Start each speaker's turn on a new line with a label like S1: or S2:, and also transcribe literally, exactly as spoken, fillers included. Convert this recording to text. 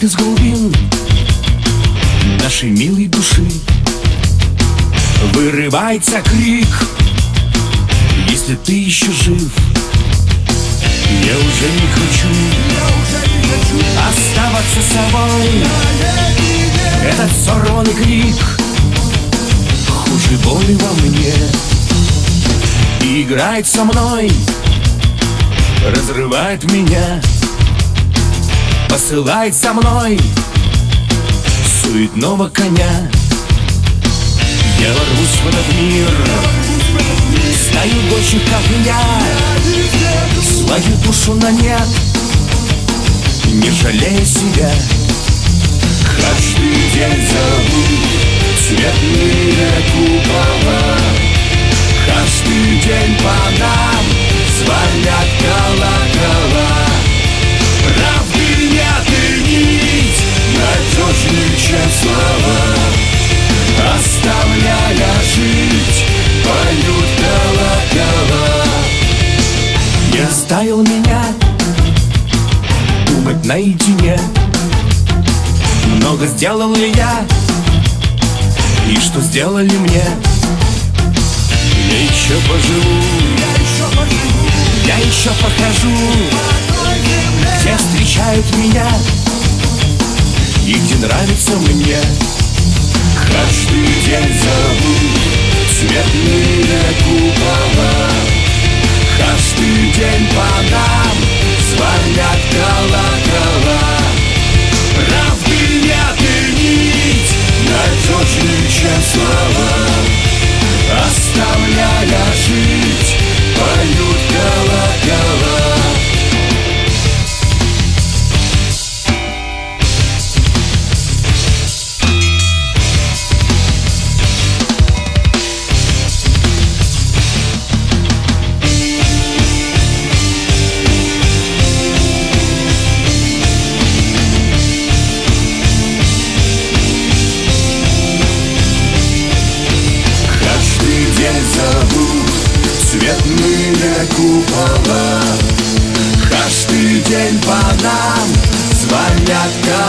S1: из глубин нашей милой души вырывается крик: если ты еще жив, я уже не хочу оставаться собой. Этот сорванный крик хуже боли во мне и играет со мной, разрывает меня, посылает со мной суетного коня. Я ворвусь в этот мир, стаю больше, как я, свою душу на нет, не жалея себя. Каждый день зовут цветные купола, каждый день по нам звонят колокола. Правды нет и нить надежнее, чем слова, оставляя жить, поют колокола. Не оставил меня думать наедине, много сделал ли я, и что сделали мне. Я еще поживу, я еще покажу, где встречают меня и где нравится мне. Каждый день зовут цветные купола, каждый день по нам звонят колокола. Правды нет и нить надежнее, чем слова, оставляя жить, поют колокола. Цветные купола, каждый день по нам звонят колокола.